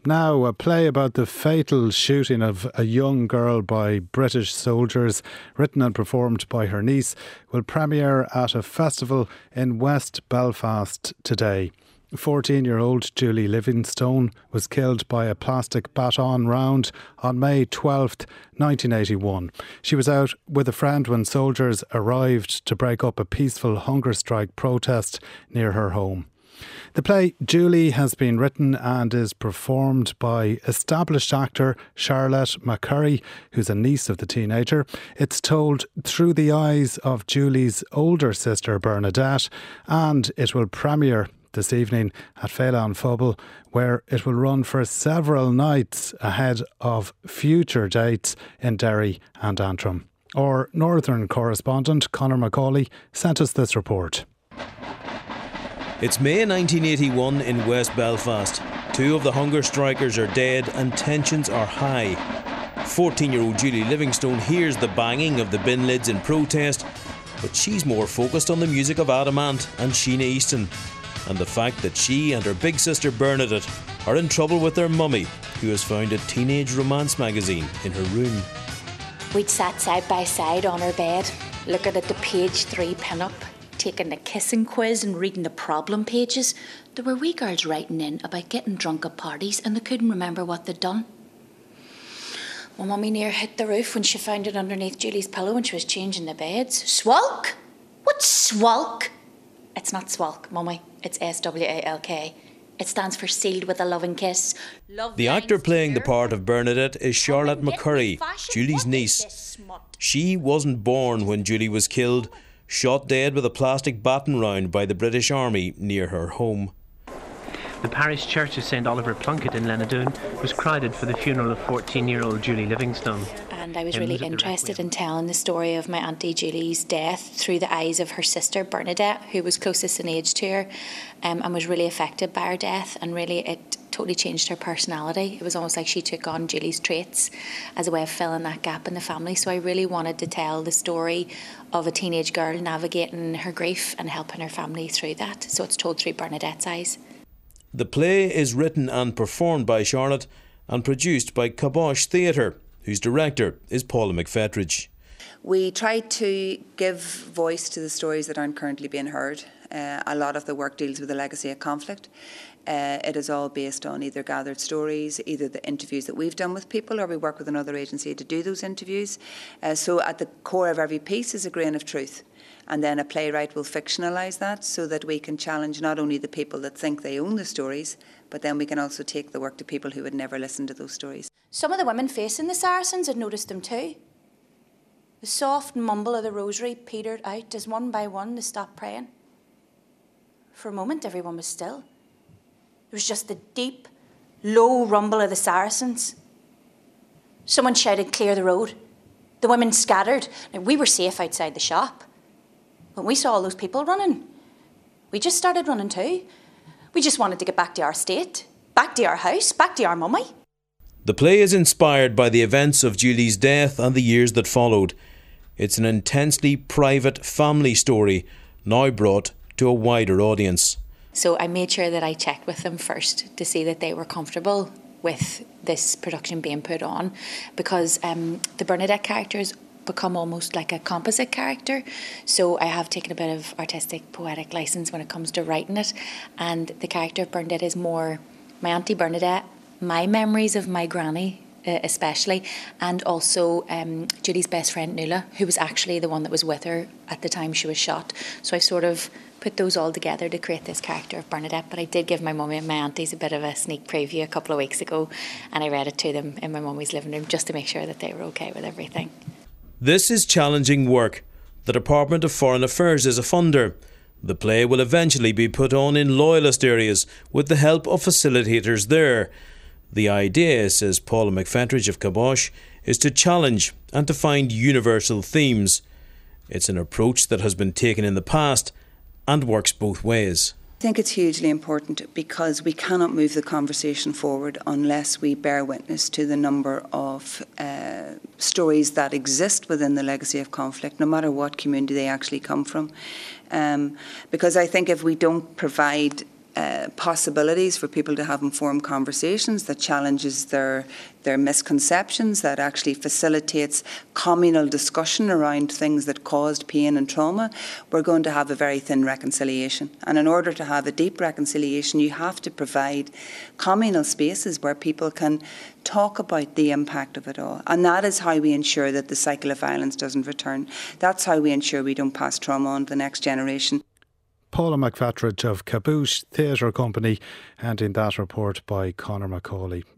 Now, a play about the fatal shooting of a young girl by British soldiers, written and performed by her niece, will premiere at a festival in West Belfast today. 14-year-old Julie Livingstone was killed by a plastic baton round on May 12th, 1981. She was out with a friend when soldiers arrived to break up a peaceful hunger strike protest near her home. The play Julie has been written and is performed by established actor Charlotte McCurry, who's a niece of the teenager. It's told through the eyes of Julie's older sister Bernadette, and it will premiere this evening at Féile an Phobail, where it will run for several nights ahead of future dates in Derry and Antrim. Our northern correspondent Conor Macaulay sent us this report. It's May 1981 in West Belfast. Two of the hunger strikers are dead and tensions are high. 14-year-old Julie Livingstone hears the banging of the bin lids in protest, but she's more focused on the music of Adam Ant and Sheena Easton, and the fact that she and her big sister Bernadette are in trouble with their mummy, who has found a teenage romance magazine in her room. We'd sat side by side on her bed, looking at the page 3 pin-up, taking the kissing quiz and reading the problem pages. There were wee girls writing in about getting drunk at parties and they couldn't remember what they'd done. My mummy near hit the roof when she found it underneath Julie's pillow when she was changing the beds. Swalk? What's swalk? It's not swalk, mummy. It's SWALK. It stands for sealed with a loving kiss. The actor playing the part of Bernadette is Charlotte McCurry, Julie's niece. She wasn't born when Julie was killed, shot dead with a plastic baton round by the British Army near her home. The parish church of St Oliver Plunkett in Lenadoon was crowded for the funeral of 14-year-old Julie Livingstone. And I was really interested in telling the story of my Auntie Julie's death through the eyes of her sister Bernadette, who was closest in age to her, and was really affected by her death, and really it totally changed her personality. It was almost like she took on Julie's traits as a way of filling that gap in the family. So I really wanted to tell the story of a teenage girl navigating her grief and helping her family through that. So it's told through Bernadette's eyes. The play is written and performed by Charlotte and produced by Cabosh Theatre, whose director is Paula McFetridge. We try to give voice to the stories that aren't currently being heard. A lot of the work deals with the legacy of conflict. It is all based on either gathered stories, either the interviews that we've done with people, or we work with another agency to do those interviews. So at the core of every piece is a grain of truth. And then a playwright will fictionalise that so that we can challenge not only the people that think they own the stories, but then we can also take the work to people who would never listen to those stories. Some of the women facing the Saracens had noticed them too. The soft mumble of the rosary petered out as one by one they stopped praying. For a moment everyone was still. There was just the deep, low rumble of the Saracens. Someone shouted, "Clear the road." The women scattered. Now, we were safe outside the shop. When we saw all those people running, we just started running too. We just wanted to get back to our estate, back to our house, back to our mummy. The play is inspired by the events of Julie's death and the years that followed. It's an intensely private family story, now brought to a wider audience. So I made sure that I checked with them first to see that they were comfortable with this production being put on, because the Bernadette characters become almost like a composite character. So I have taken a bit of artistic, poetic license when it comes to writing it. And the character of Bernadette is more my Auntie Bernadette, my memories of my granny especially, and also Julie's best friend Nuala, who was actually the one that was with her at the time she was shot. So I sort of put those all together to create this character of Bernadette. But I did give my mummy and my aunties a bit of a sneak preview a couple of weeks ago, and I read it to them in my mummy's living room just to make sure that they were okay with everything. This is challenging work. The Department of Foreign Affairs is a funder. The play will eventually be put on in loyalist areas with the help of facilitators there. The idea, says Paula McFetridge of Cabosh, is to challenge and to find universal themes. It's an approach that has been taken in the past and works both ways. I think it's hugely important because we cannot move the conversation forward unless we bear witness to the number of stories that exist within the legacy of conflict, no matter what community they actually come from. Because I think if we don't provide possibilities for people to have informed conversations, that challenges their misconceptions, that actually facilitates communal discussion around things that caused pain and trauma, we're going to have a very thin reconciliation. And in order to have a deep reconciliation, you have to provide communal spaces where people can talk about the impact of it all. And that is how we ensure that the cycle of violence doesn't return. That's how we ensure we don't pass trauma on to the next generation. Paula McFatridge of Caboose Theatre Company, and in that report by Conor McCauley.